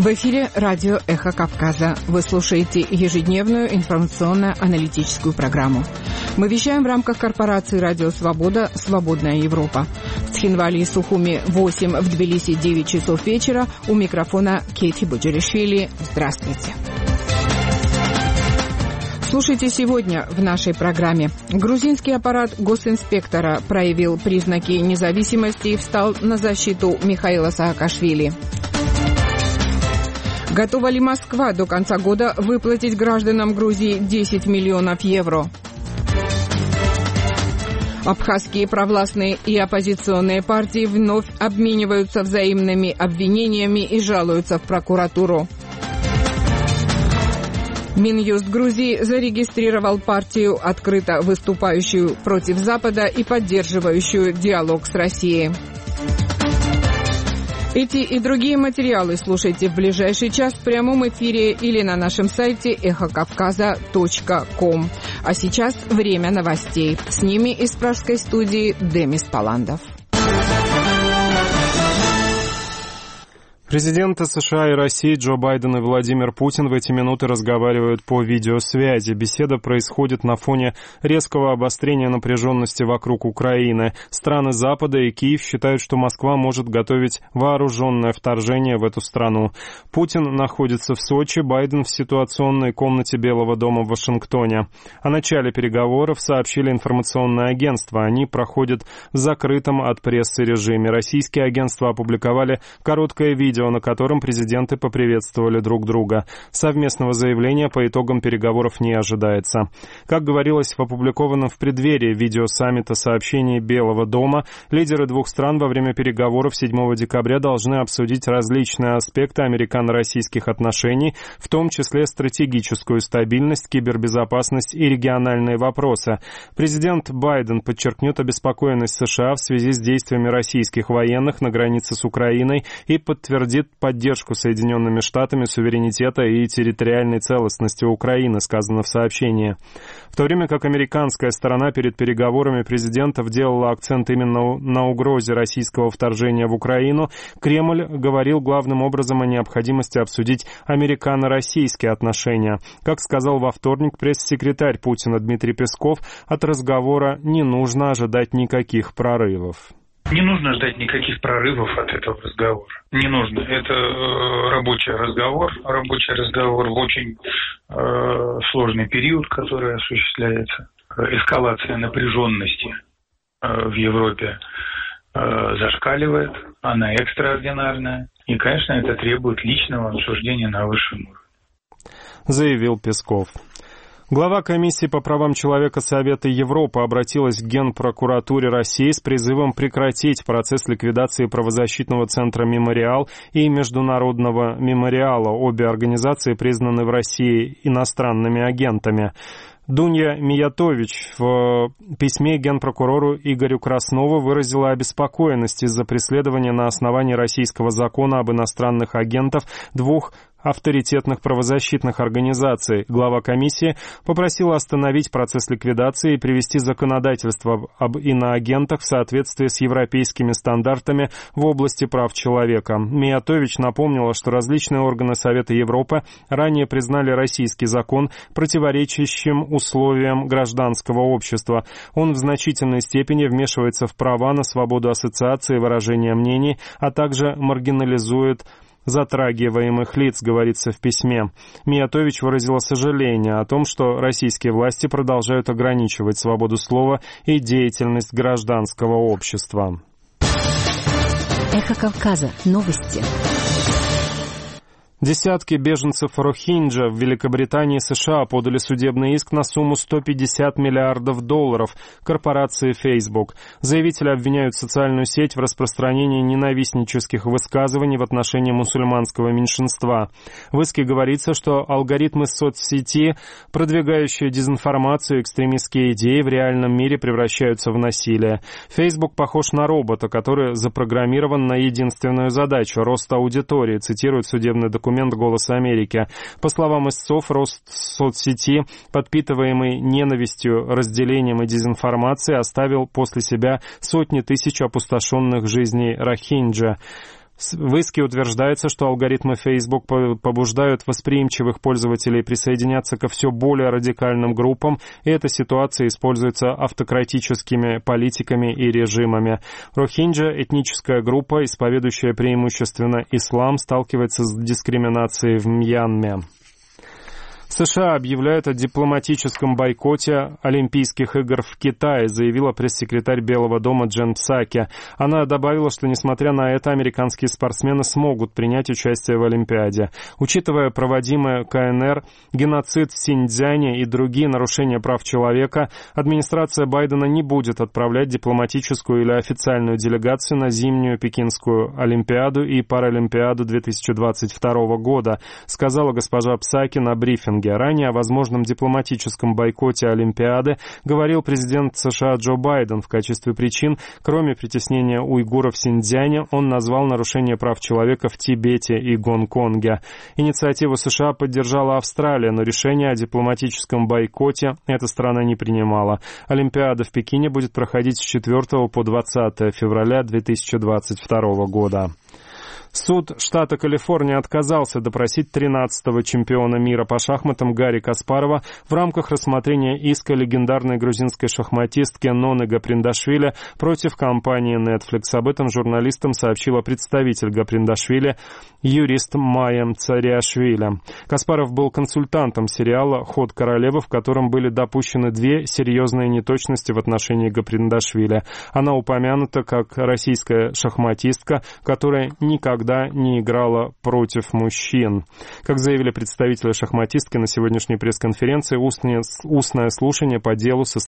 В эфире радио «Эхо Кавказа». Вы слушаете ежедневную информационно-аналитическую программу. Мы вещаем в рамках корпорации «Радио Свобода. Свободная Европа». В Цхинвале и Сухуми 8, в Тбилиси 9 часов вечера. У микрофона Кейти Буджеришвили. Здравствуйте. Слушайте сегодня в нашей программе. Грузинский аппарат госинспектора проявил признаки независимости и встал на защиту Михаила Саакашвили. Готова ли Москва до конца года выплатить гражданам Грузии 10 миллионов евро? Абхазские провластные и оппозиционные партии вновь обмениваются взаимными обвинениями и жалуются в прокуратуру. Минюст Грузии зарегистрировал партию, открыто выступающую против Запада и поддерживающую диалог с Россией. Эти и другие материалы слушайте в ближайший час в прямом эфире или на нашем сайте эхокавказа.ком. А сейчас время новостей. С ними из пражской студии Демис Паландов. Президенты США и России Джо Байден и Владимир Путин в эти минуты разговаривают по видеосвязи. Беседа происходит на фоне резкого обострения напряженности вокруг Украины. Страны Запада и Киев считают, что Москва может готовить вооруженное вторжение в эту страну. Путин находится в Сочи, Байден в ситуационной комнате Белого дома в Вашингтоне. О начале переговоров сообщили информационные агентства. Они проходят в закрытом от прессы режиме. Российские агентства опубликовали короткое видео, на котором президенты поприветствовали друг друга. Совместного заявления по итогам переговоров не ожидается. Как говорилось в опубликованном в преддверии видеосаммита сообщении Белого дома, лидеры двух стран во время переговоров 7 декабря должны обсудить различные аспекты американо-российских отношений, в том числе стратегическую стабильность, кибербезопасность и региональные вопросы. Президент Байден подчеркнет обеспокоенность США в связи с действиями российских военных на границе с Украиной и подтвердит поддержку Соединенными Штатами суверенитета и территориальной целостности Украины, сказано в сообщении. В то время как американская сторона перед переговорами президентов делала акцент именно на угрозе российского вторжения в Украину, Кремль говорил главным образом о необходимости обсудить американо-российские отношения. Как сказал во вторник пресс-секретарь Путина Дмитрий Песков, от разговора не нужно ожидать никаких прорывов. Не нужно ждать никаких прорывов от этого разговора. Не нужно. Это рабочий разговор в очень сложный период, который осуществляется. Эскалация напряженности в Европе зашкаливает, она экстраординарная. И, конечно, это требует личного обсуждения на высшем уровне. Заявил Песков. Глава комиссии по правам человека Совета Европы обратилась к Генпрокуратуре России с призывом прекратить процесс ликвидации правозащитного центра «Мемориал» и Международного мемориала. Обе организации признаны в России иностранными агентами. Дунья Миятович в письме генпрокурору Игорю Краснову выразила обеспокоенность из-за преследования на основании российского закона об иностранных агентах двух авторитетных правозащитных организаций. Глава комиссии попросила остановить процесс ликвидации и привести законодательство об иноагентах в соответствии с европейскими стандартами в области прав человека. Миятович напомнила, что различные органы Совета Европы ранее признали российский закон противоречащим условиям гражданского общества. Он в значительной степени вмешивается в права на свободу ассоциации и выражения мнений, а также маргинализует затрагиваемых лиц, говорится в письме. Миятович выразила сожаление о том, что российские власти продолжают ограничивать свободу слова и деятельность гражданского общества. Эхо Кавказа. Новости. Десятки беженцев Рохинджа в Великобритании и США подали судебный иск на сумму $150 миллиардов корпорации Facebook. Заявители обвиняют социальную сеть в распространении ненавистнических высказываний в отношении мусульманского меньшинства. В иске говорится, что алгоритмы соцсети, продвигающие дезинформацию и экстремистские идеи, в реальном мире превращаются в насилие. Facebook похож на робота, который запрограммирован на единственную задачу – рост аудитории, цитирует судебный документ «Голос Америки». По словам истцов, рост соцсети, подпитываемый ненавистью, разделением и дезинформацией, оставил после себя сотни тысяч опустошенных жизней Рохинджа. В иске утверждается, что алгоритмы Facebook побуждают восприимчивых пользователей присоединяться ко все более радикальным группам, и эта ситуация используется автократическими политиками и режимами. Рохинджа, этническая группа, исповедующая преимущественно ислам, сталкивается с дискриминацией в Мьянме. США объявляют о дипломатическом бойкоте Олимпийских игр в Китае, заявила пресс-секретарь Белого дома Джен Псаки. Она добавила, что, несмотря на это, американские спортсмены смогут принять участие в Олимпиаде. Учитывая проводимое КНР, геноцид в Синьцзяне и другие нарушения прав человека, администрация Байдена не будет отправлять дипломатическую или официальную делегацию на зимнюю Пекинскую Олимпиаду и Паралимпиаду 2022 года, сказала госпожа Псаки на брифинге. Ранее о возможном дипломатическом бойкоте Олимпиады говорил президент США Джо Байден. В качестве причин, кроме притеснения уйгуров в Синьцзяне, он назвал нарушение прав человека в Тибете и Гонконге. Инициативу США поддержала Австралия, но решение о дипломатическом бойкоте эта страна не принимала. Олимпиада в Пекине будет проходить с 4 по 20 февраля 2022 года. Суд штата Калифорния отказался допросить 13-го чемпиона мира по шахматам Гарри Каспарова в рамках рассмотрения иска легендарной грузинской шахматистки Ноны Гаприндашвили против компании Netflix. Об этом журналистам сообщила представитель Гаприндашвили, юрист Майя Цариашвили. Каспаров был консультантом сериала «Ход королевы», в котором были допущены две серьезные неточности в отношении Гаприндашвили. Она упомянута как российская шахматистка, которая никогда не играла против мужчин. Как заявили представители шахматистки на сегодняшней пресс-конференции, устное слушание по делу